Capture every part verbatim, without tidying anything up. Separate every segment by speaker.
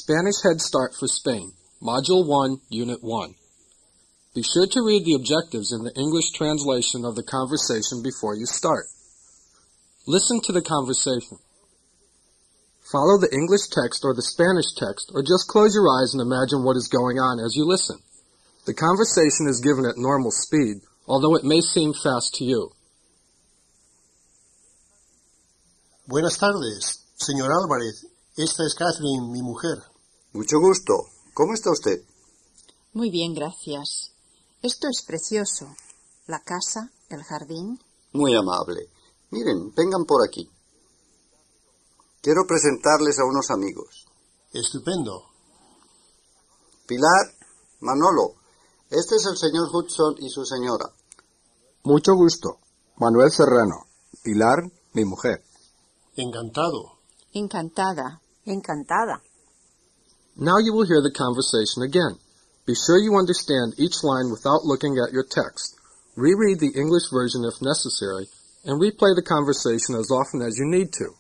Speaker 1: Spanish Head Start for Spain, Module one, Unit one. Be sure to read the objectives in the English translation of the conversation before you start. Listen to the conversation. Follow the English text or the Spanish text, or just close your eyes and imagine what is going on as you listen. The conversation is given at normal speed, although it may seem fast to you.
Speaker 2: Buenas tardes, señor Álvarez. Esta es Catherine, mi mujer.
Speaker 3: Mucho gusto. ¿Cómo está usted?
Speaker 4: Muy bien, gracias. Esto es precioso. La casa, el jardín.
Speaker 3: Muy amable. Miren, vengan por aquí. Quiero presentarles a unos amigos.
Speaker 2: Estupendo.
Speaker 3: Pilar, Manolo, este es el señor Hudson y su señora.
Speaker 1: Mucho gusto. Manuel Serrano. Pilar, mi mujer.
Speaker 2: Encantado.
Speaker 4: Encantada.
Speaker 5: Encantada.
Speaker 1: Now you will hear the conversation again. Be sure you understand each line without looking at your text. Reread the English version if necessary, and replay the conversation as often as you need to.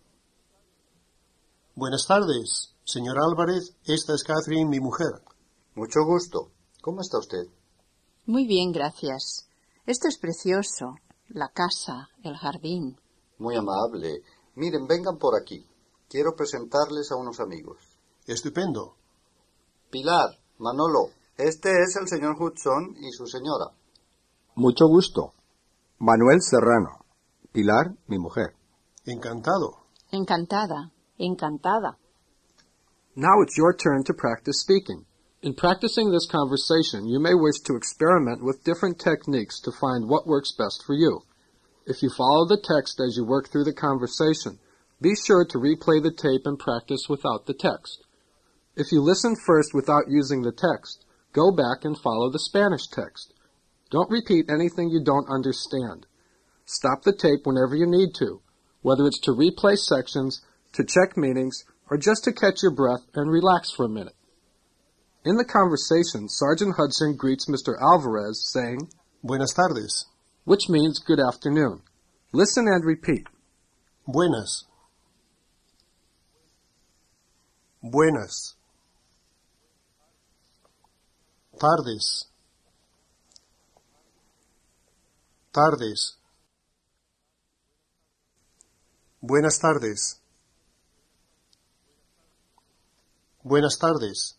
Speaker 2: Buenas tardes, señor Álvarez. Esta es Catherine, mi mujer.
Speaker 3: Mucho gusto. ¿Cómo está usted?
Speaker 4: Muy bien, gracias. Esto es precioso. La casa, el jardín.
Speaker 3: Muy amable. Miren, vengan por aquí. Quiero presentarles a unos amigos.
Speaker 2: Estupendo.
Speaker 3: Pilar, Manolo, este es el señor Hudson y su señora.
Speaker 1: Mucho gusto. Manuel Serrano. Pilar, mi mujer.
Speaker 2: Encantado.
Speaker 4: Encantada.
Speaker 5: Encantada.
Speaker 1: Now it's your turn to practice speaking. In practicing this conversation, you may wish to experiment with different techniques to find what works best for you. If you follow the text as you work through the conversation, be sure to replay the tape and practice without the text. If you listen first without using the text, go back and follow the Spanish text. Don't repeat anything you don't understand. Stop the tape whenever you need to, whether it's to replay sections, to check meanings, or just to catch your breath and relax for a minute. In the conversation, Sergeant Hudson greets Mister Alvarez saying,
Speaker 2: Buenas tardes.
Speaker 1: which means good afternoon. Listen and repeat.
Speaker 2: Buenas. Buenas. Tardes. Tardes. Buenas tardes. Buenas tardes.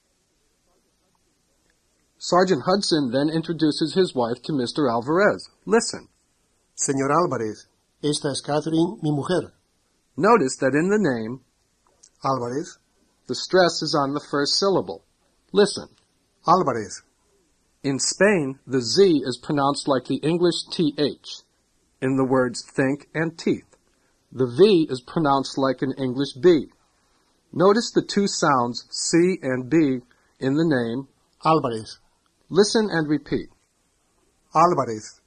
Speaker 1: Sergeant Hudson then introduces his wife to Mister Alvarez. Listen.
Speaker 2: Señor Álvarez, esta es Catherine, mi mujer.
Speaker 1: Notice that in the name,
Speaker 2: Álvarez.
Speaker 1: the stress is on the first syllable. Listen.
Speaker 2: Álvarez.
Speaker 1: In Spain, the Z is pronounced like the English T H in the words think and teeth. The V is pronounced like an English B. Notice the two sounds C and B in the name.
Speaker 2: Álvarez.
Speaker 1: Listen and repeat.
Speaker 2: Álvarez.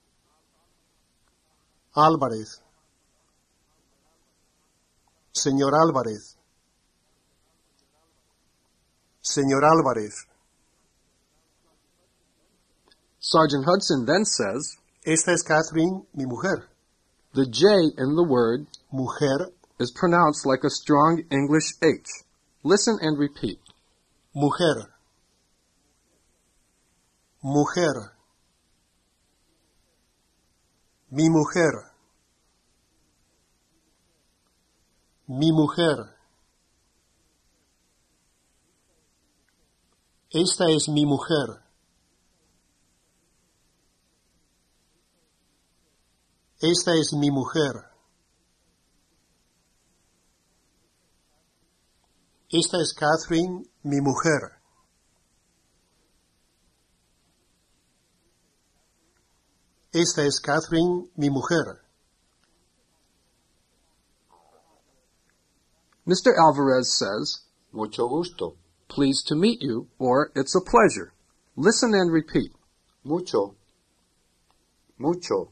Speaker 2: Álvarez. Señor Álvarez. Señor Álvarez.
Speaker 1: Sergeant Hudson then says,
Speaker 2: Esta es Catherine, mi mujer.
Speaker 1: the J in the word
Speaker 2: Mujer.
Speaker 1: is pronounced like a strong English H. Listen and repeat.
Speaker 2: Mujer. Mujer. Mi mujer. Mi mujer. Esta es mi mujer. Esta es mi mujer. Esta es Catherine, mi mujer. Esta es Catherine, mi mujer.
Speaker 1: Mister Alvarez says,
Speaker 3: Mucho gusto.
Speaker 1: pleased to meet you, or it's a pleasure. Listen and repeat.
Speaker 3: Mucho. Mucho.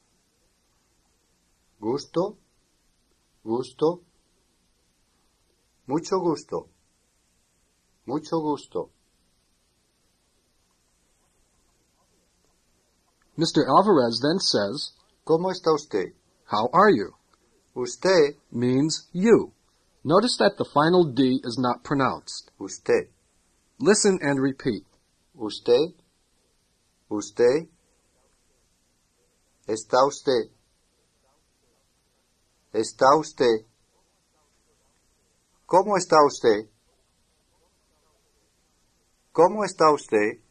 Speaker 3: Gusto. Gusto. Mucho gusto. Mucho gusto.
Speaker 1: Mister Alvarez then says,
Speaker 3: ¿Cómo está usted?
Speaker 1: how are you?
Speaker 3: Usted
Speaker 1: Means you. Notice that the final D is not pronounced.
Speaker 3: Usted.
Speaker 1: Listen and repeat.
Speaker 3: Usted. Usted. Está usted. Está usted. ¿Cómo está usted? ¿Cómo está usted?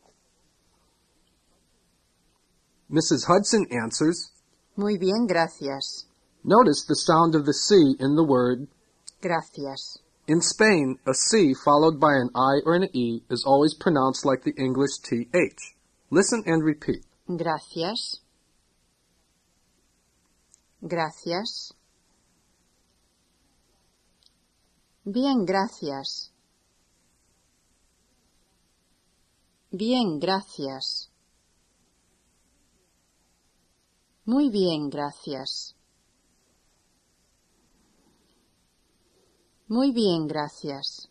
Speaker 1: Missus Hudson answers.
Speaker 4: Muy bien, gracias.
Speaker 1: Notice the sound of the C in the word.
Speaker 4: Gracias.
Speaker 1: In Spain, a C followed by an I or an E is always pronounced like the English T H. Listen and repeat.
Speaker 4: Gracias. Gracias. Bien, gracias. Bien, gracias. Muy bien, gracias. Muy bien, gracias.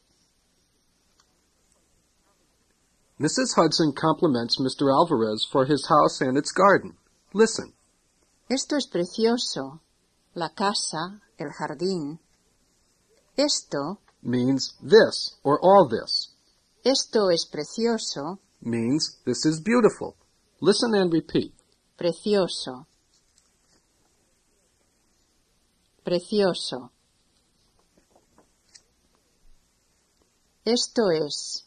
Speaker 1: Missus Hudson compliments Mister Alvarez for his house and its garden. Listen.
Speaker 4: Esto es precioso. La casa, el jardín. Esto
Speaker 1: means this or all this.
Speaker 4: Esto es precioso.
Speaker 1: Means this is beautiful. Listen and repeat.
Speaker 4: Precioso. Precioso. Esto es.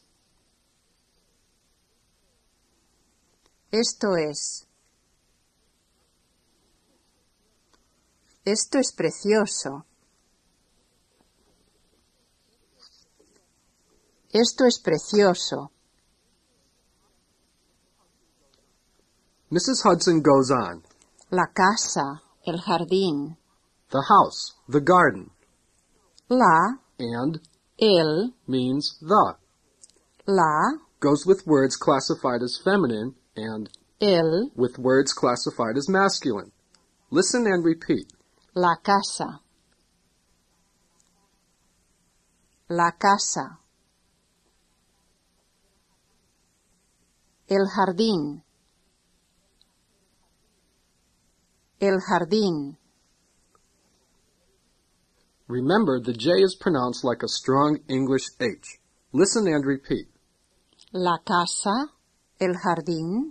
Speaker 4: Esto es. Esto es precioso. Esto es precioso.
Speaker 1: Missus Hudson goes on.
Speaker 4: La casa, el jardín.
Speaker 1: The house, the garden.
Speaker 4: La
Speaker 1: and
Speaker 4: el
Speaker 1: means the.
Speaker 4: La
Speaker 1: Goes with words classified as feminine and
Speaker 4: el
Speaker 1: with words classified as masculine. Listen and repeat.
Speaker 4: La casa. La casa. El jardín. El jardín.
Speaker 1: Remember, the J is pronounced like a strong English H. Listen and repeat.
Speaker 4: La casa, el jardín.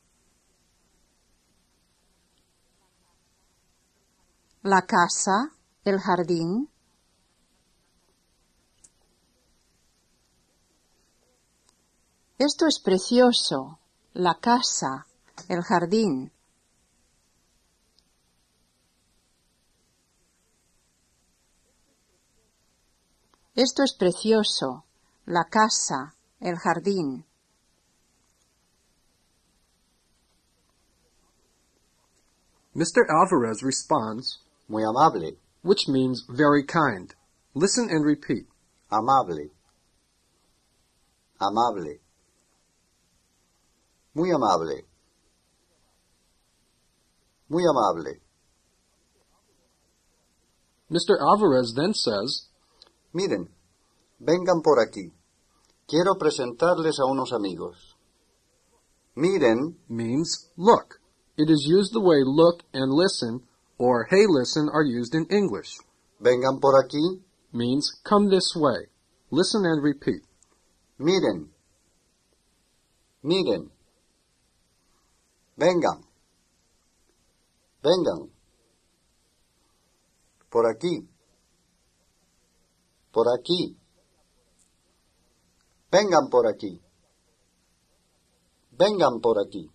Speaker 4: La casa, el jardín. Esto es precioso. La casa, el jardín. Esto es precioso. La casa, el jardín.
Speaker 1: Mister Alvarez responds,
Speaker 3: Muy amable.
Speaker 1: which means very kind. Listen and repeat.
Speaker 3: Amable. Amable. Muy amable. Muy amable.
Speaker 1: Mister Alvarez then says,
Speaker 3: Miren, vengan por aquí. Quiero presentarles a unos amigos. Miren
Speaker 1: means look. It is used the way look and listen or hey listen are used in English.
Speaker 3: Vengan por aquí.
Speaker 1: Means come this way. Listen and repeat.
Speaker 3: Miren. Miren. Vengan. Vengan. Por aquí. Por aquí. Vengan por aquí. Vengan por aquí.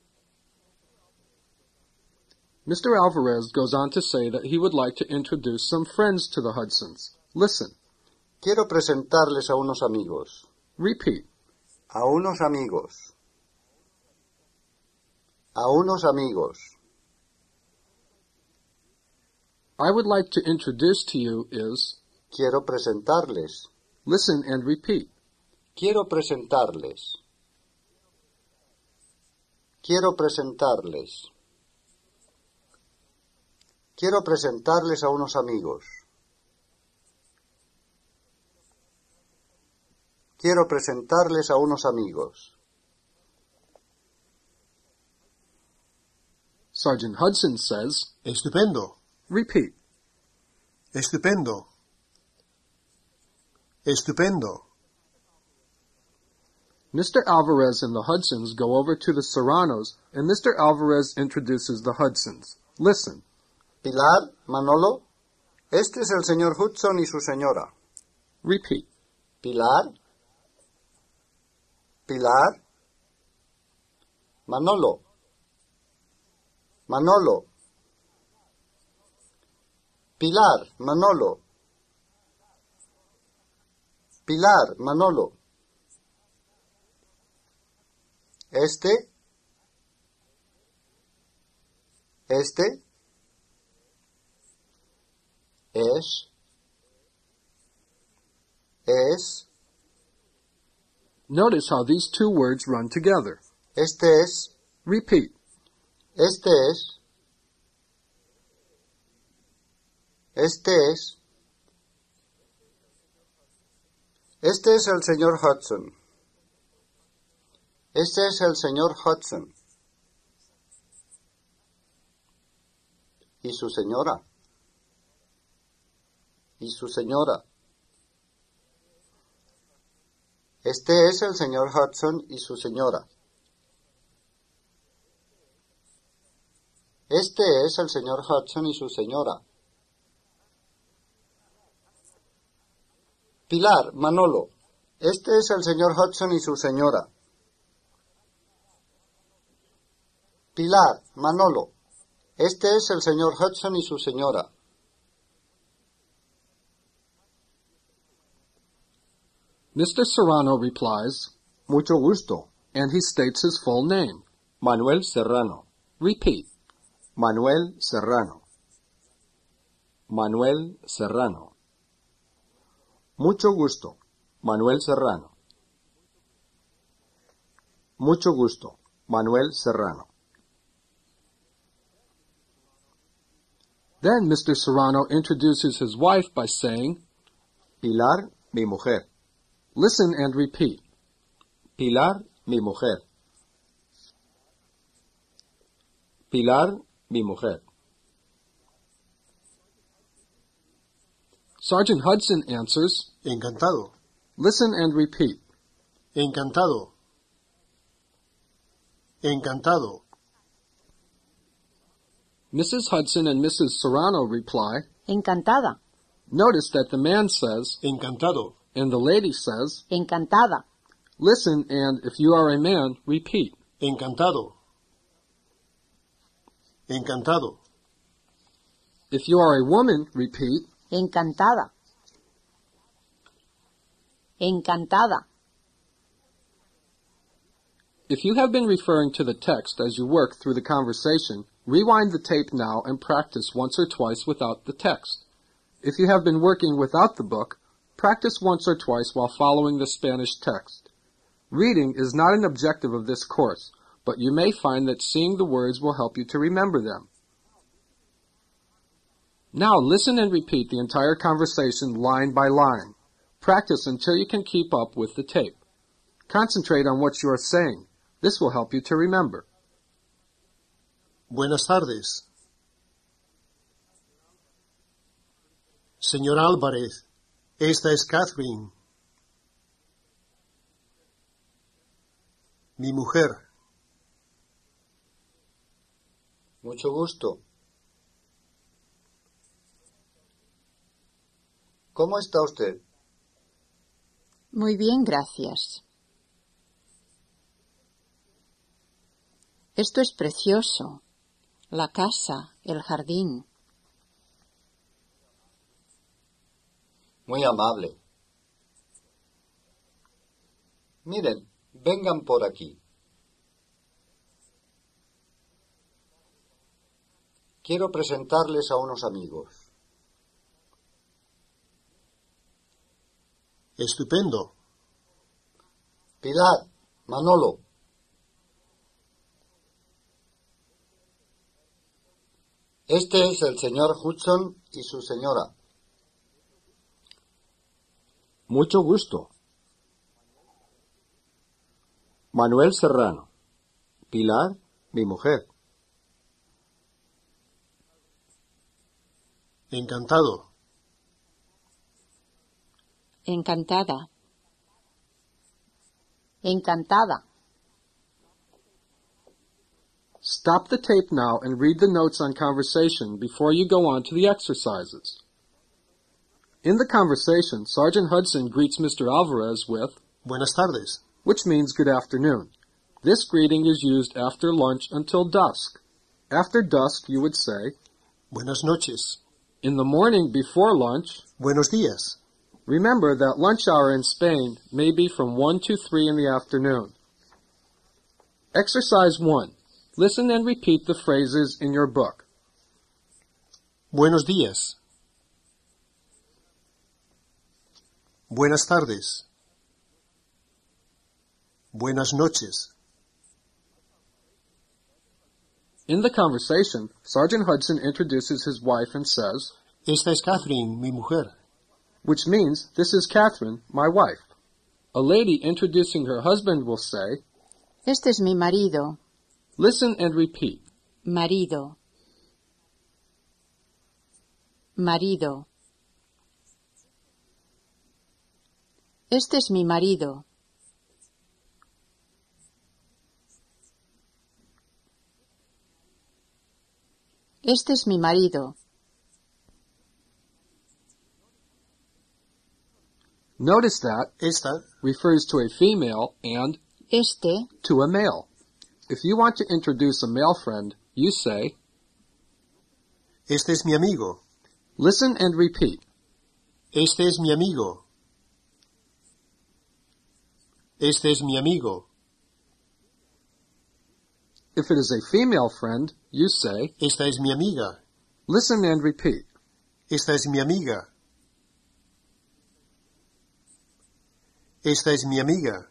Speaker 1: Mister Alvarez goes on to say that he would like to introduce some friends to the Hudsons. Listen.
Speaker 3: Quiero presentarles a unos amigos.
Speaker 1: Repeat.
Speaker 3: A unos amigos. A unos amigos.
Speaker 1: I would like to introduce to you is
Speaker 3: Quiero presentarles.
Speaker 1: listen and repeat.
Speaker 3: Quiero presentarles. Quiero presentarles. Quiero presentarles a unos amigos. Quiero presentarles a unos amigos.
Speaker 1: Sergeant Hudson says,
Speaker 2: Estupendo.
Speaker 1: repeat.
Speaker 2: Estupendo. Estupendo.
Speaker 1: Mister Alvarez and the Hudsons go over to the Serranos, and Mister Alvarez introduces the Hudsons. Listen.
Speaker 3: Pilar, Manolo, este es el señor Hudson y su señora.
Speaker 1: Repeat.
Speaker 3: Pilar, Pilar, Manolo, Manolo, Pilar, Manolo, Pilar, Manolo. Este, este, es, es.
Speaker 1: Notice how these two words run together.
Speaker 3: Este es,
Speaker 1: Repeat.
Speaker 3: este es, este es, este es el señor Hudson. Este es el señor Hudson. Y su señora. Y su señora. Este es el señor Hudson y su señora. Este es el señor Hudson y su señora. Pilar, Manolo. Este es el señor Hudson y su señora. Pilar, Manolo. Este es el señor Hudson y su señora.
Speaker 1: Mister Serrano replies, Mucho gusto, and he states his full name.
Speaker 6: Manuel Serrano.
Speaker 1: Repeat.
Speaker 6: Manuel Serrano. Manuel Serrano.
Speaker 1: Mucho gusto.
Speaker 6: Manuel Serrano.
Speaker 1: Mucho gusto.
Speaker 6: Manuel Serrano.
Speaker 1: Then Mister Serrano introduces his wife by saying,
Speaker 6: Pilar, mi mujer.
Speaker 1: Listen and repeat.
Speaker 6: Pilar, mi mujer. Pilar, mi mujer.
Speaker 1: Sergeant Hudson answers,
Speaker 2: Encantado.
Speaker 1: Listen and repeat.
Speaker 2: Encantado. Encantado.
Speaker 1: Missus Hudson and Missus Serrano reply,
Speaker 5: Encantada.
Speaker 1: Notice that the man says,
Speaker 2: Encantado.
Speaker 1: and the lady says,
Speaker 5: Encantada.
Speaker 1: Listen and, if you are a man, repeat.
Speaker 2: Encantado. Encantado.
Speaker 1: If you are a woman, repeat.
Speaker 5: Encantada. Encantada.
Speaker 1: If you have been referring to the text as you work through the conversation, rewind the tape now and practice once or twice without the text. If you have been working without the book, practice once or twice while following the Spanish text. Reading is not an objective of this course, but you may find that seeing the words will help you to remember them. Now listen and repeat the entire conversation line by line. Practice until you can keep up with the tape. Concentrate on what you are saying. This will help you to remember.
Speaker 2: Buenas tardes. Señor Álvarez, esta es Catherine, mi mujer.
Speaker 3: Mucho gusto. ¿Cómo está usted?
Speaker 4: Muy bien, gracias. Esto es precioso. La casa, el jardín.
Speaker 3: Muy amable. Miren, vengan por aquí. Quiero presentarles a unos amigos.
Speaker 2: Estupendo.
Speaker 3: Pilar, Manolo. Este es el señor Hudson y su señora.
Speaker 6: Mucho gusto. Manuel Serrano. Pilar, mi mujer.
Speaker 2: Encantado.
Speaker 4: Encantada.
Speaker 5: Encantada.
Speaker 1: Stop the tape now and read the notes on conversation before you go on to the exercises. In the conversation, Sergeant Hudson greets Mister Alvarez with,
Speaker 2: Buenas tardes.
Speaker 1: which means good afternoon. This greeting is used after lunch until dusk. After dusk, you would say,
Speaker 2: Buenas noches.
Speaker 1: in the morning before lunch.
Speaker 2: Buenos días.
Speaker 1: Remember that lunch hour in Spain may be from one to three in the afternoon. Exercise one. Listen and repeat the phrases in your book.
Speaker 2: Buenos días. Buenas tardes. Buenas noches.
Speaker 1: In the conversation, Sergeant Hudson introduces his wife and says,
Speaker 2: Esta es Catherine, mi mujer.
Speaker 1: which means, this is Catherine, my wife. A lady introducing her husband will say,
Speaker 4: Este es mi marido.
Speaker 1: listen and repeat.
Speaker 4: Marido. Marido. Este es mi marido. Este es mi marido.
Speaker 1: Notice that
Speaker 2: Esta
Speaker 1: refers to a female and
Speaker 4: Este,
Speaker 1: to a male. If you want to introduce a male friend, you say,
Speaker 2: Este es mi amigo.
Speaker 1: listen and repeat.
Speaker 2: Este es mi amigo. Este es mi amigo.
Speaker 1: If it is a female friend, you say,
Speaker 2: Esta es mi amiga.
Speaker 1: listen and repeat.
Speaker 2: Esta es mi amiga. Esta es mi amiga.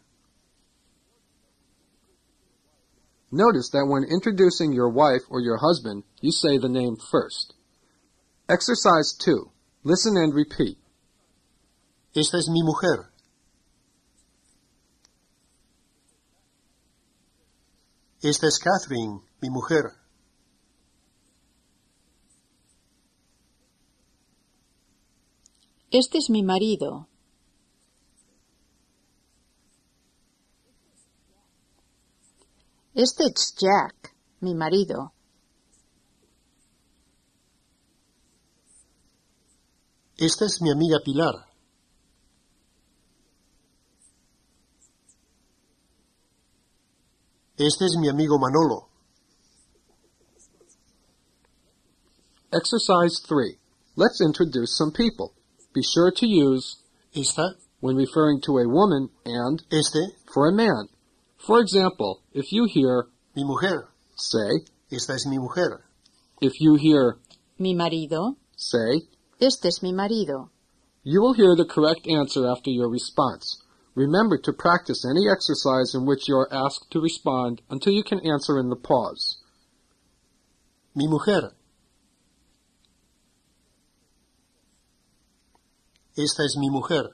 Speaker 1: Notice that when introducing your wife or your husband, you say the name first. Exercise two. Listen and repeat.
Speaker 2: Esta es mi mujer. Esta es Catherine, mi mujer.
Speaker 4: este es mi marido. Este es Jack, mi marido.
Speaker 2: Esta es mi amiga Pilar. Este es mi amigo Manolo.
Speaker 1: Exercise three. Let's introduce some people. Be sure to use
Speaker 2: Esta,
Speaker 1: when referring to a woman and
Speaker 2: este,
Speaker 1: for a man. For example, if you hear
Speaker 2: mi mujer.
Speaker 1: say,
Speaker 2: Esta es mi mujer.
Speaker 1: if you hear
Speaker 4: Mi marido.
Speaker 1: say,
Speaker 4: Este es mi marido.
Speaker 1: you will hear the correct answer after your response. Remember to practice any exercise in which you are asked to respond until you can answer in the pause.
Speaker 2: Mi mujer. Esta es mi mujer.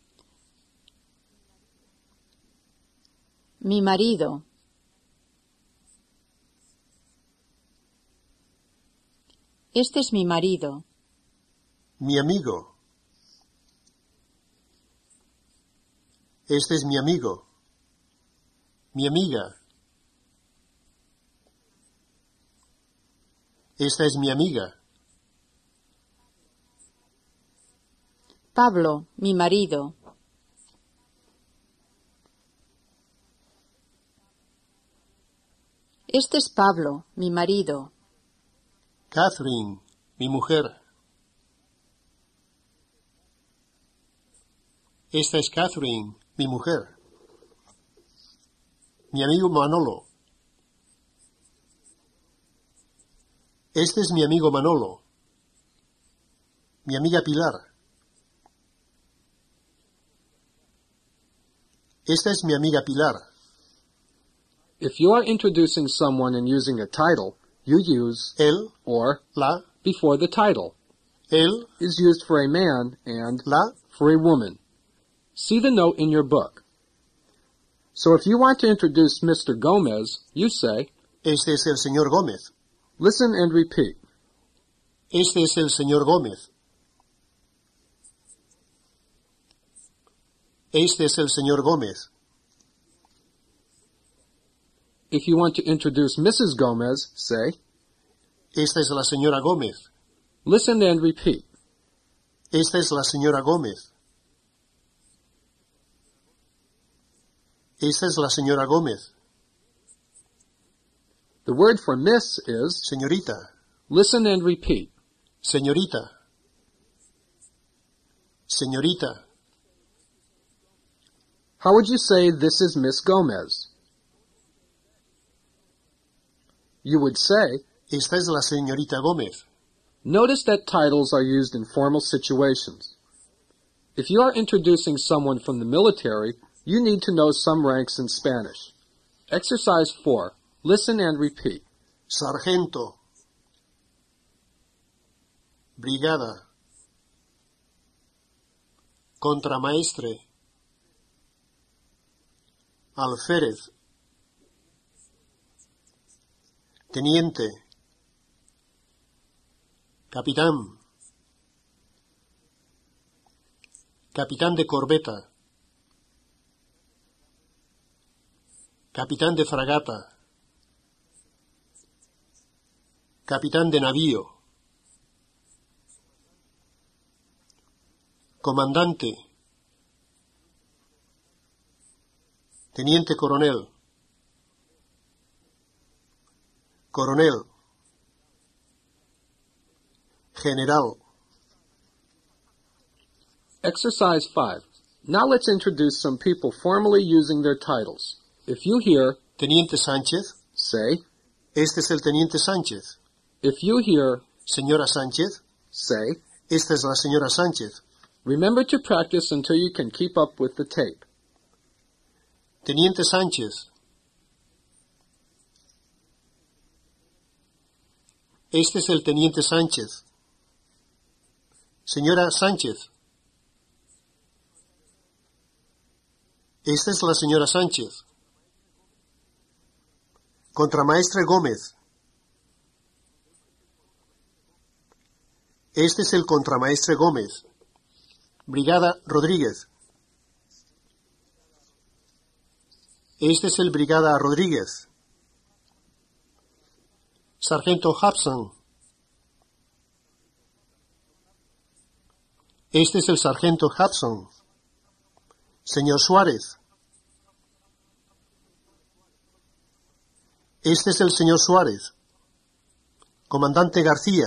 Speaker 4: Mi marido. Este es mi marido.
Speaker 2: Mi amigo. Este es mi amigo. Mi amiga. Esta es mi amiga.
Speaker 4: Pablo, mi marido. Este es Pablo, mi marido.
Speaker 2: Catherine, mi mujer. Esta es Catherine, mi mujer. Mi amigo Manolo. Este es mi amigo Manolo. Mi amiga Pilar. Esta es mi amiga Pilar.
Speaker 1: If you are introducing someone and using a title, you use
Speaker 2: Él,
Speaker 1: or
Speaker 2: la,
Speaker 1: before the title.
Speaker 2: él,
Speaker 1: Is used for a man and
Speaker 2: la,
Speaker 1: for a woman. See the note in your book. So if you want to introduce Mister Gomez, you say,
Speaker 2: este es el señor Gómez.
Speaker 1: listen and repeat.
Speaker 2: Este es el señor Gómez. Este es el señor Gómez.
Speaker 1: If you want to introduce Missus Gomez, say,
Speaker 2: Esta es la señora Gómez.
Speaker 1: listen and repeat.
Speaker 2: Esta es la señora Gómez. Esta es la señora Gómez.
Speaker 1: The word for miss is,
Speaker 2: Señorita.
Speaker 1: listen and repeat.
Speaker 2: Señorita. Señorita.
Speaker 1: How would you say this is Miss Gomez? You would say,
Speaker 2: Esta es la señorita Gómez.
Speaker 1: notice that titles are used in formal situations. If you are introducing someone from the military, you need to know some ranks in Spanish. Exercise four. Listen and repeat.
Speaker 2: Sargento. Brigada. Contramaestre. Alférez. Teniente. Capitán. Capitán de corbeta. Capitán de fragata. Capitán de navío. Comandante. Teniente coronel. Coronel. General.
Speaker 1: Exercise five. Now let's introduce some people formally using their titles. If you hear,
Speaker 2: Teniente Sánchez.
Speaker 1: say.
Speaker 2: Este es el Teniente Sánchez.
Speaker 1: If you hear,
Speaker 2: Señora Sánchez.
Speaker 1: say.
Speaker 2: Esta es la señora Sánchez.
Speaker 1: Remember to practice until you can keep up with the tape.
Speaker 2: Teniente Sánchez. Este es el Teniente Sánchez. Señora Sánchez. Esta es la señora Sánchez. Contramaestre Gómez. Este es el contramaestre Gómez. Brigada Rodríguez. Este es el Brigada Rodríguez. Sargento Hudson. Este es el Sargento Hudson. Señor Suárez. Este es el señor Suárez. Comandante García.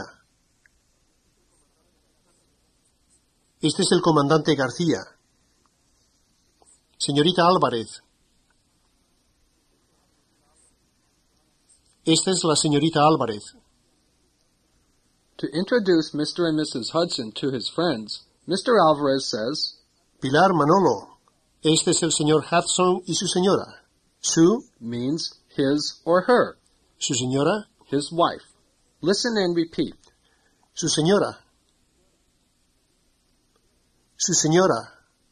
Speaker 2: Este es el comandante García. Señorita Álvarez. Esta es la señorita Álvarez.
Speaker 1: To introduce Mister and Missus Hudson to his friends, Mister Alvarez says,
Speaker 2: Pilar Manolo. Este es el señor Hudson y su señora. Su,
Speaker 1: means his or her,
Speaker 2: su señora,
Speaker 1: his wife. Listen and repeat.
Speaker 2: su señora. Su señora.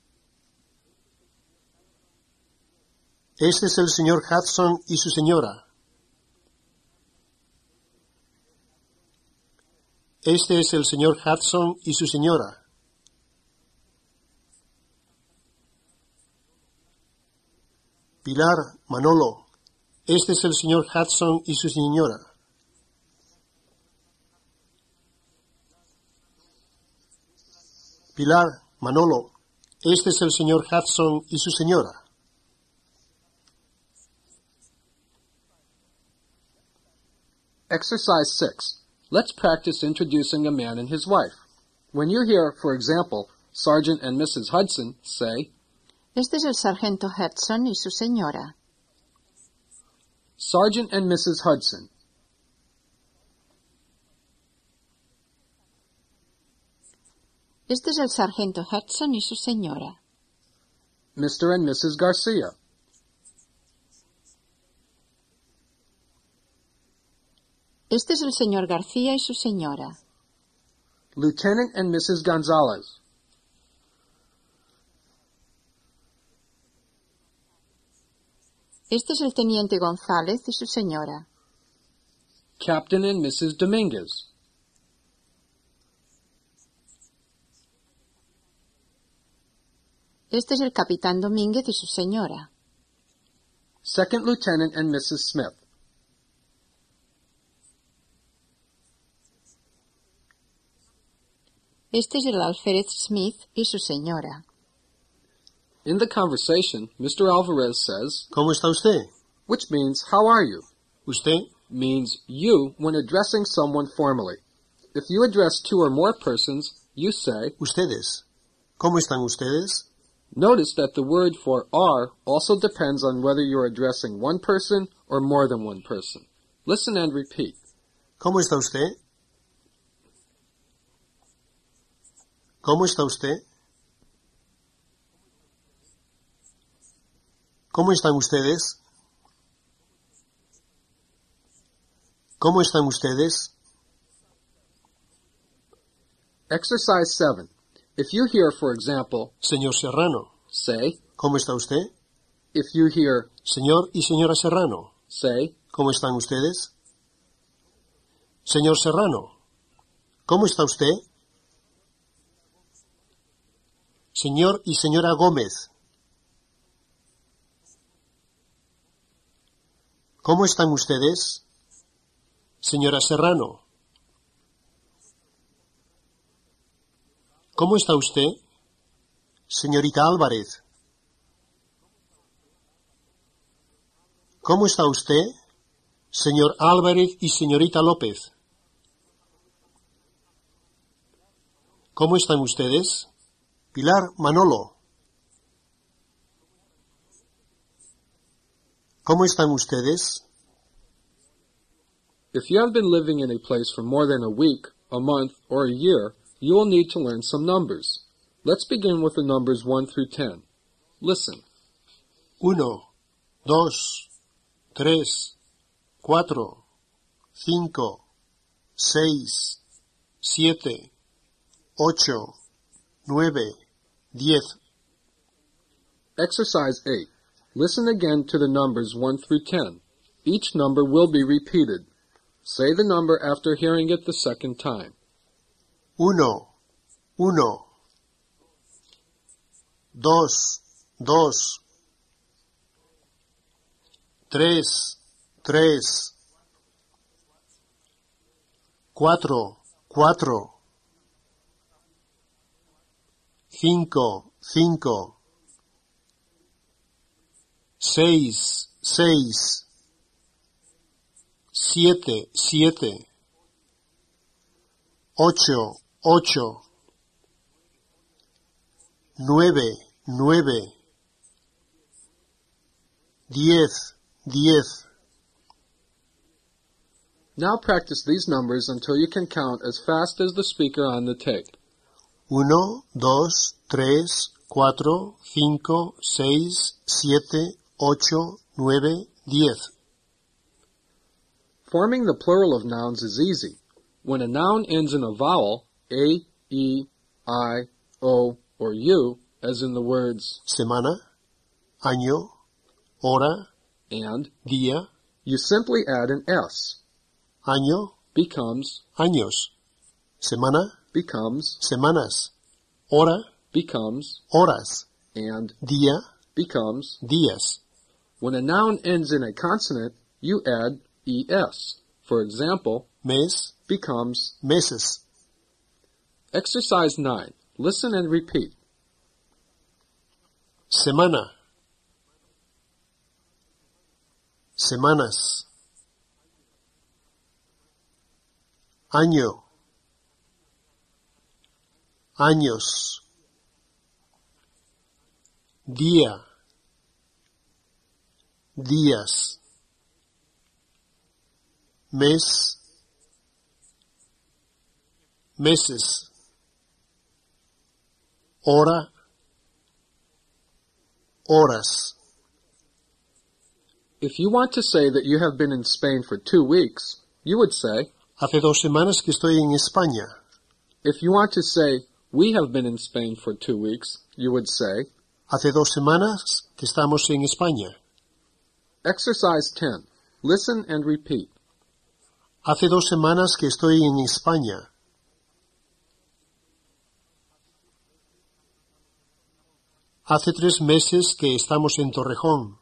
Speaker 2: Este es el señor Hudson y su señora. Este es el señor Hudson y su señora. Pilar, Manolo. Este es el señor Hudson y su señora. Pilar, Manolo. Este es el señor Hudson y su señora.
Speaker 1: Exercise six. Let's practice introducing a man and his wife. When you hear, for example, Sergeant and Missus Hudson, say,
Speaker 4: Este es el sargento Hudson y su señora.
Speaker 1: Sergeant and Missus Hudson.
Speaker 4: Este es el sargento Hudson y su señora.
Speaker 1: Mister and Missus Garcia.
Speaker 4: Este es el señor García y su señora.
Speaker 1: Lieutenant and Missus Gonzalez.
Speaker 4: Este es el teniente González y su señora.
Speaker 1: Captain and Missus Dominguez.
Speaker 4: Este es el capitán Domínguez y su señora.
Speaker 1: Second Lieutenant and Missus Smith.
Speaker 4: Este es el alférez Smith y su señora.
Speaker 1: In the conversation, Mister Alvarez says,
Speaker 2: ¿Cómo está usted?
Speaker 1: which means, how are you?
Speaker 2: Usted
Speaker 1: Means you when addressing someone formally. If you address two or more persons, you say,
Speaker 2: Ustedes. ¿Cómo están ustedes?
Speaker 1: notice that the word for are also depends on whether you're addressing one person or more than one person. Listen and repeat.
Speaker 2: ¿Cómo está usted? ¿Cómo está usted? ¿Cómo están ustedes? ¿Cómo están ustedes?
Speaker 1: Exercise seven. If you hear, for example,
Speaker 2: Señor Serrano.
Speaker 1: say,
Speaker 2: ¿Cómo está usted?
Speaker 1: if you hear,
Speaker 2: Señor y señora Serrano.
Speaker 1: say,
Speaker 2: ¿Cómo están ustedes? Señor Serrano. ¿Cómo está usted? Señor y señora Gómez. ¿Cómo están ustedes? Señora Serrano. ¿Cómo está usted? Señorita Álvarez. ¿Cómo está usted? Señor Álvarez y señorita López. ¿Cómo están ustedes? Pilar Manolo. ¿Cómo están ustedes?
Speaker 1: if you have been living in a place for more than a week, a month, or a year, you will need to learn some numbers. Let's begin with the numbers one through ten. Listen.
Speaker 2: Uno, dos, tres, cuatro, cinco, seis, siete, ocho, nueve, diez.
Speaker 1: Exercise eight. Listen again to the numbers one through ten. Each number will be repeated. Say the number after hearing it the second time.
Speaker 2: Uno, uno. Dos, dos. Tres, tres. Cuatro, cuatro. Cinco, cinco. Seis, seis. Siete, siete. Ocho, ocho. Nueve, nueve. Diez, diez.
Speaker 1: Now practice these numbers until you can count as fast as the speaker on the tape.
Speaker 2: Uno, dos, tres, cuatro, cinco, seis, siete, ocho, nueve, diez.
Speaker 1: Forming the plural of nouns is easy. When a noun ends in a vowel, A, E, I, O, or U, as in the words
Speaker 2: Semana, año, hora,
Speaker 1: and,
Speaker 2: día,
Speaker 1: you simply add an S.
Speaker 2: año,
Speaker 1: Becomes,
Speaker 2: años. Semana,
Speaker 1: becomes,
Speaker 2: semanas. Hora,
Speaker 1: becomes,
Speaker 2: horas.
Speaker 1: and
Speaker 2: Día,
Speaker 1: becomes.
Speaker 2: días.
Speaker 1: When a noun ends in a consonant, you add es. For example,
Speaker 2: Mes,
Speaker 1: becomes.
Speaker 2: meses.
Speaker 1: Exercise nine. Listen and repeat.
Speaker 2: Semana. Semanas. Año. Años. Día. Días. Mes. Meses. Hora. Horas.
Speaker 1: If you want to say that you have been in Spain for two weeks, you would say,
Speaker 2: Hace dos semanas que estoy en España.
Speaker 1: if you want to say, we have been in Spain for two weeks, you would say,
Speaker 2: Hace dos semanas que estamos en España.
Speaker 1: Exercise ten. Listen and repeat.
Speaker 2: Hace dos semanas que estoy en España. Hace tres meses que estamos en Torrejón.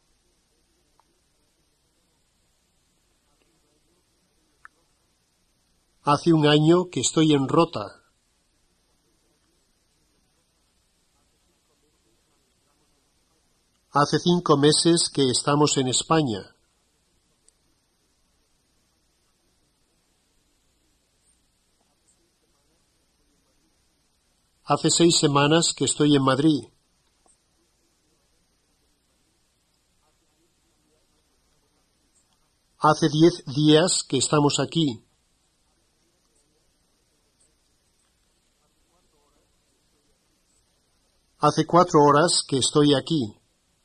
Speaker 2: Hace un año que estoy en Rota. Hace cinco meses que estamos en España. Hace seis semanas que estoy en Madrid. Hace diez días que estamos aquí. Hace cuatro horas que estoy aquí.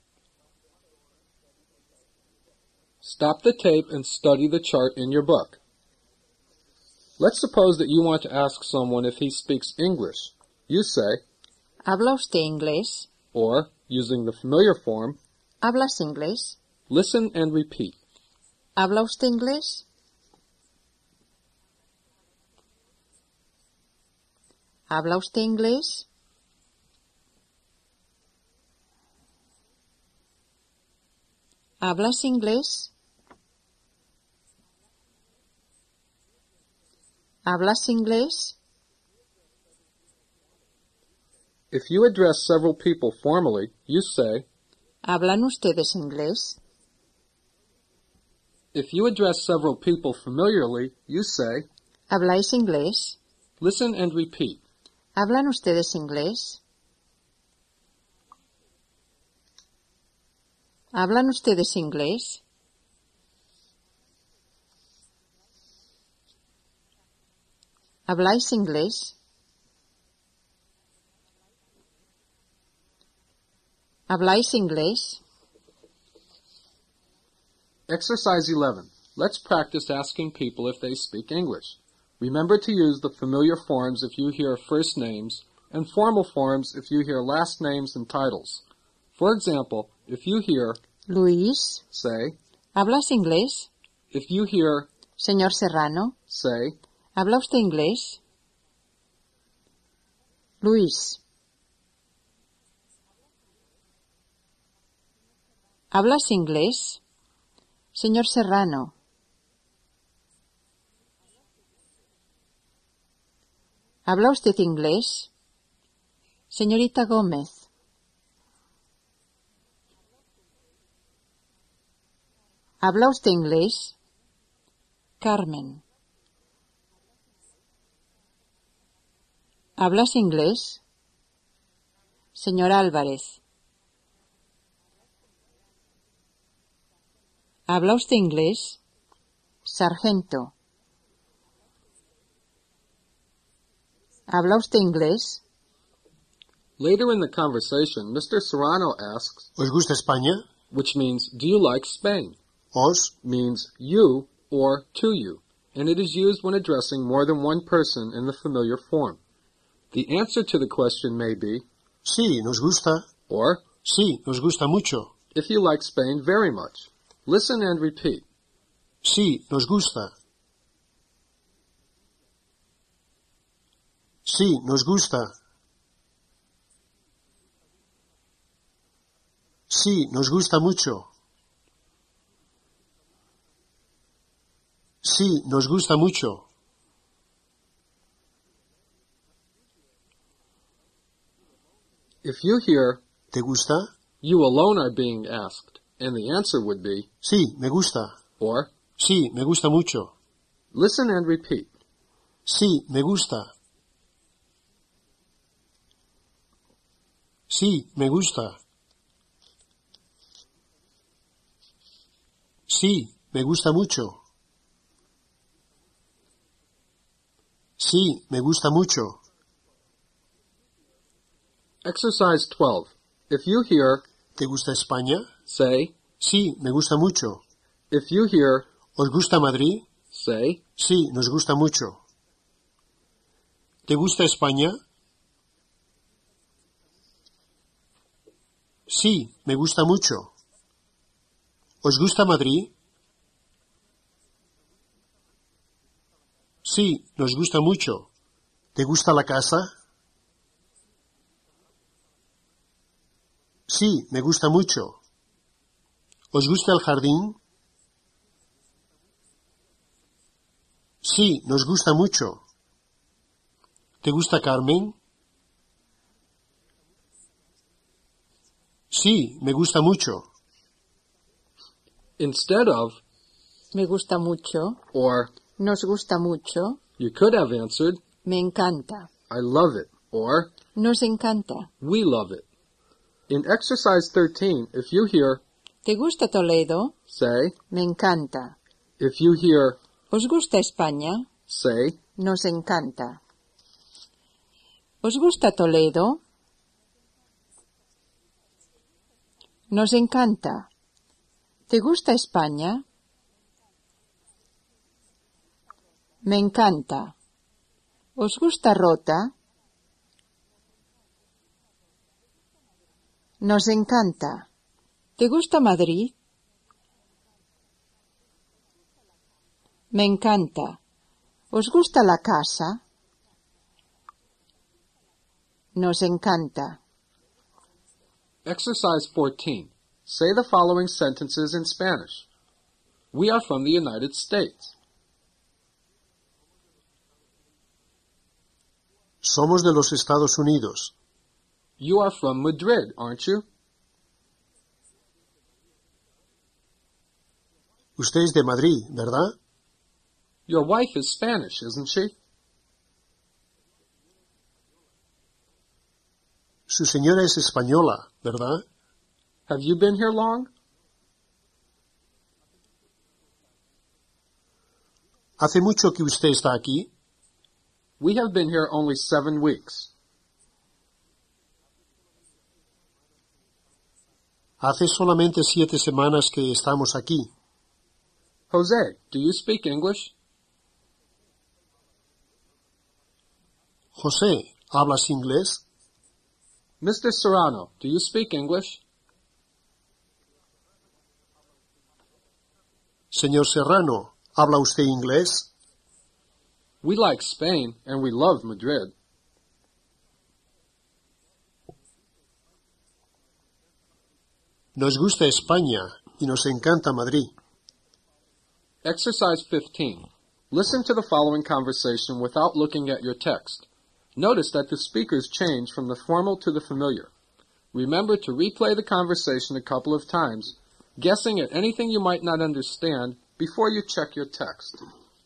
Speaker 1: Stop the tape and study the chart in your book. Let's suppose that you want to ask someone if he speaks English. You say,
Speaker 4: ¿Habla usted inglés?
Speaker 1: or, using the familiar form,
Speaker 4: ¿Hablas inglés?
Speaker 1: listen and repeat.
Speaker 4: ¿Habla usted inglés? ¿Habla usted inglés? ¿Hablas inglés? ¿Hablas inglés?
Speaker 1: If you address several people formally, you say,
Speaker 4: ¿Hablan ustedes inglés?
Speaker 1: if you address several people familiarly, you say,
Speaker 4: ¿Habláis inglés?
Speaker 1: listen and repeat.
Speaker 4: ¿Hablan ustedes inglés? ¿Hablan ustedes inglés? ¿Habláis inglés? ¿Habláis inglés?
Speaker 1: Exercise eleven. Let's practice asking people if they speak English. Remember to use the familiar forms if you hear first names, and formal forms if you hear last names and titles. For example, if you hear,
Speaker 4: Luis,
Speaker 1: say,
Speaker 4: ¿hablas inglés?
Speaker 1: if you hear,
Speaker 4: Señor Serrano,
Speaker 1: say,
Speaker 4: ¿habla usted inglés? Luis, ¿hablas inglés? Señor Serrano, ¿habla usted inglés? Señorita Gómez, ¿habla usted inglés? Carmen, ¿hablas inglés? Señor Álvarez, ¿habla usted inglés? Sargento, ¿habla usted inglés?
Speaker 1: Later in the conversation, Mister Serrano asks,
Speaker 2: ¿Os gusta España?
Speaker 1: which means, do you like Spain?
Speaker 2: ¿Os?
Speaker 1: Means you or to you, and it is used when addressing more than one person in the familiar form. The answer to the question may be,
Speaker 2: Sí, nos gusta.
Speaker 1: or,
Speaker 2: Sí, nos gusta mucho.
Speaker 1: if you like Spain very much. Listen and repeat.
Speaker 2: Sí, nos gusta. Sí, nos gusta. Sí, nos gusta mucho. Sí, nos gusta mucho.
Speaker 1: If you hear,
Speaker 2: ¿Te gusta?
Speaker 1: you alone are being asked, and the answer would be,
Speaker 2: Sí, me gusta.
Speaker 1: or,
Speaker 2: Sí, me gusta mucho.
Speaker 1: listen and repeat.
Speaker 2: Sí, me gusta. Sí, me gusta. Sí, me gusta mucho. Sí, me gusta mucho.
Speaker 1: Exercise twelve. If you hear,
Speaker 2: ¿Te gusta España?
Speaker 1: say,
Speaker 2: Sí, me gusta mucho.
Speaker 1: if you hear,
Speaker 2: ¿Os gusta Madrid?
Speaker 1: say,
Speaker 2: Sí, nos gusta mucho. ¿Te gusta España? Sí, me gusta mucho. ¿Os gusta Madrid? Sí, nos gusta mucho. ¿Te gusta la casa? Sí, me gusta mucho. ¿Os gusta el jardín? Sí, nos gusta mucho. ¿Te gusta Carmen? Sí, me gusta mucho.
Speaker 1: Instead of
Speaker 4: Me gusta mucho.
Speaker 1: or
Speaker 4: Nos gusta mucho.
Speaker 1: you could have answered,
Speaker 4: Me encanta.
Speaker 1: I love it, or
Speaker 4: Nos encanta.
Speaker 1: we love it. In exercise thirteen, if you hear,
Speaker 4: ¿Te gusta Toledo?
Speaker 1: say.
Speaker 4: Me encanta.
Speaker 1: If you hear,
Speaker 4: ¿Os gusta España?
Speaker 1: say.
Speaker 4: Nos encanta. ¿Os gusta Toledo? Nos encanta. ¿Te gusta España? Me encanta. ¿Os gusta Rota? Nos encanta. ¿Te gusta Madrid? Me encanta. ¿Os gusta la casa? Nos encanta.
Speaker 1: Exercise fourteen. Say the following sentences in Spanish. We are from the United States.
Speaker 2: Somos de los Estados Unidos.
Speaker 1: You are from Madrid, aren't you?
Speaker 2: Usted es de Madrid, ¿verdad?
Speaker 1: Your wife is Spanish, isn't she?
Speaker 2: Su señora es española, ¿verdad?
Speaker 1: Have you been here long?
Speaker 2: ¿Hace mucho que usted está aquí?
Speaker 1: We have been here only seven weeks.
Speaker 2: Hace solamente siete semanas que estamos aquí.
Speaker 1: Jose, do you speak English?
Speaker 2: José, ¿hablas inglés?
Speaker 1: Mister Serrano, do you speak English?
Speaker 2: Señor Serrano, ¿habla usted inglés?
Speaker 1: We like Spain, and we love Madrid.
Speaker 2: Nos gusta España y nos encanta Madrid.
Speaker 1: Exercise fifteen. Listen to the following conversation without looking at your text. Notice that the speakers change from the formal to the familiar. Remember to replay the conversation a couple of times, guessing at anything you might not understand before you check your text.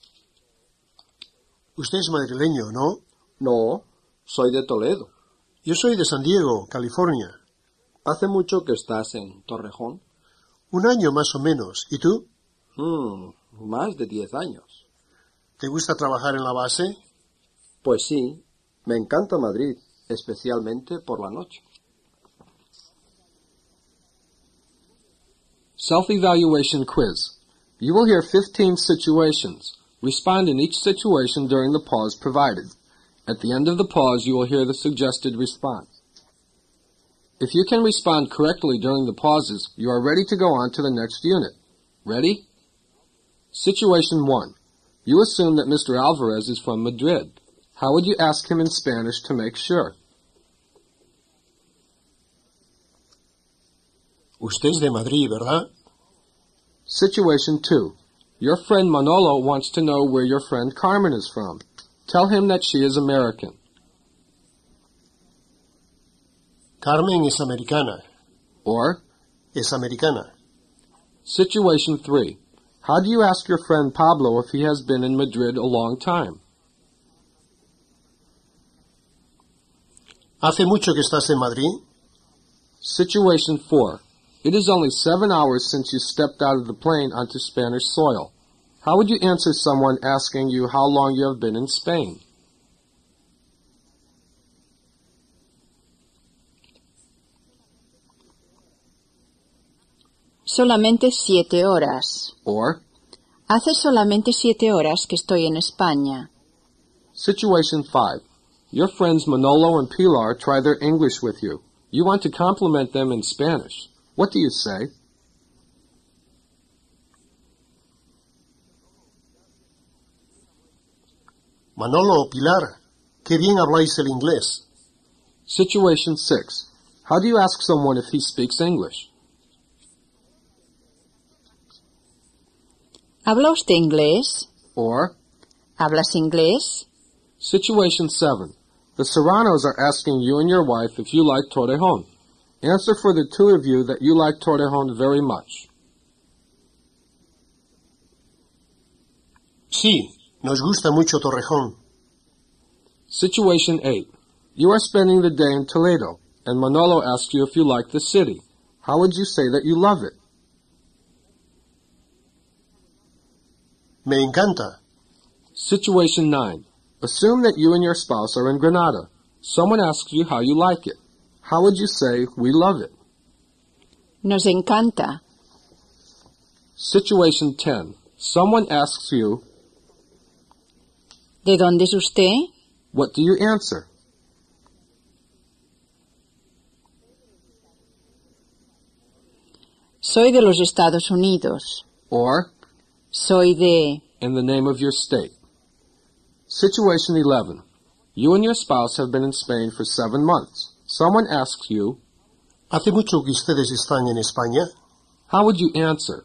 Speaker 2: Usted es madrileño, ¿no?
Speaker 6: No, soy de Toledo.
Speaker 2: Yo soy de San Diego, California.
Speaker 6: ¿Hace mucho que estás en Torrejón?
Speaker 2: Un año más o menos. ¿Y tú?
Speaker 6: Hmm, más de diez años.
Speaker 2: ¿Te gusta trabajar en la base?
Speaker 6: Pues sí, me encanta Madrid, especialmente por la noche.
Speaker 1: Self-evaluation quiz. You will hear fifteen situations. Respond in each situation during the pause provided. At the end of the pause, you will hear the suggested response. If you can respond correctly during the pauses, you are ready to go on to the next unit. Ready? Situation one. You assume that Mister Alvarez is from Madrid. How would you ask him in Spanish to make sure?
Speaker 2: Usted es de Madrid, ¿verdad?
Speaker 1: Situation two. Your friend Manolo wants to know where your friend Carmen is from. Tell him that she is American.
Speaker 2: Carmen es americana.
Speaker 1: Or,
Speaker 2: Es americana.
Speaker 1: Situation three. How do you ask your friend Pablo if he has been in Madrid a long time?
Speaker 2: ¿Hace mucho que estás en Madrid?
Speaker 1: Situation four. It is only seven hours since you stepped out of the plane onto Spanish soil. How would you answer someone asking you how long you have been in Spain?
Speaker 4: Solamente siete horas.
Speaker 1: Or,
Speaker 4: Hace solamente siete horas que estoy en España.
Speaker 1: Situation five. Your friends Manolo and Pilar try their English with you. You want to compliment them in Spanish. What do you say?
Speaker 2: Manolo o Pilar, qué bien habláis el inglés.
Speaker 1: Situation six. How do you ask someone if he speaks English?
Speaker 4: ¿Habla usted inglés?
Speaker 1: Or,
Speaker 4: ¿Hablas inglés?
Speaker 1: Situation seven. The Serranos are asking you and your wife if you like Torrejón. Answer for the two of you that you like Torrejón very much.
Speaker 2: Sí, nos gusta mucho Torrejón.
Speaker 1: Situation eight. You are spending the day in Toledo, and Manolo asks you if you like the city. How would you say that you love it?
Speaker 2: Me encanta.
Speaker 1: Situation nine. Assume that you and your spouse are in Granada. Someone asks you how you like it. How would you say, we love it?
Speaker 4: Nos encanta.
Speaker 1: Situation ten. Someone asks you,
Speaker 4: ¿De dónde es usted?
Speaker 1: what do you answer?
Speaker 4: Soy de los Estados Unidos.
Speaker 1: Or,
Speaker 4: Soy de...
Speaker 1: in the name of your state. Situation eleven. You and your spouse have been in Spain for seven months. Someone asks you,
Speaker 2: ¿Hace mucho que ustedes están en España?
Speaker 1: how would you answer?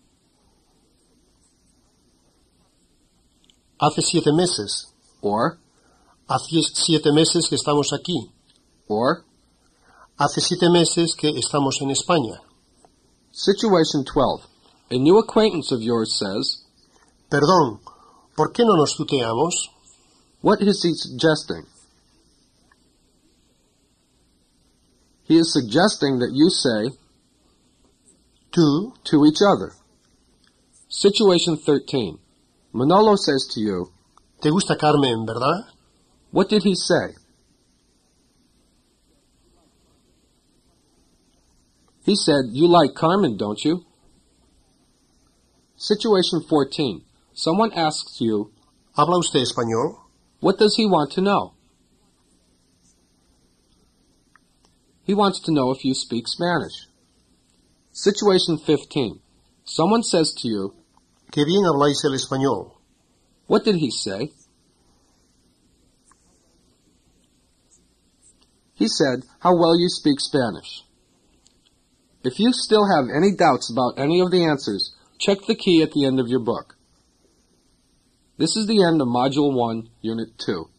Speaker 2: Hace siete meses.
Speaker 1: Or,
Speaker 2: Hace siete meses que estamos aquí.
Speaker 1: or,
Speaker 2: Hace siete meses que estamos en España.
Speaker 1: Situation twelve. A new acquaintance of yours says,
Speaker 2: Perdón, ¿por qué no nos tuteamos?
Speaker 1: what is he suggesting? He is suggesting that you say,
Speaker 2: Tú,
Speaker 1: to each other. Situation thirteen. Manolo says to you,
Speaker 2: ¿te gusta Carmen, verdad?
Speaker 1: what did he say? He said, you like Carmen, don't you? Situation fourteen. Someone asks you,
Speaker 2: ¿Habla usted español?
Speaker 1: what does he want to know? He wants to know if you speak Spanish. Situation fifteen. Someone says to you,
Speaker 2: Qué bien habláis el español.
Speaker 1: what did he say? He said, how well you speak Spanish. If you still have any doubts about any of the answers, check the key at the end of your book. This is the end of Module one, Unit two.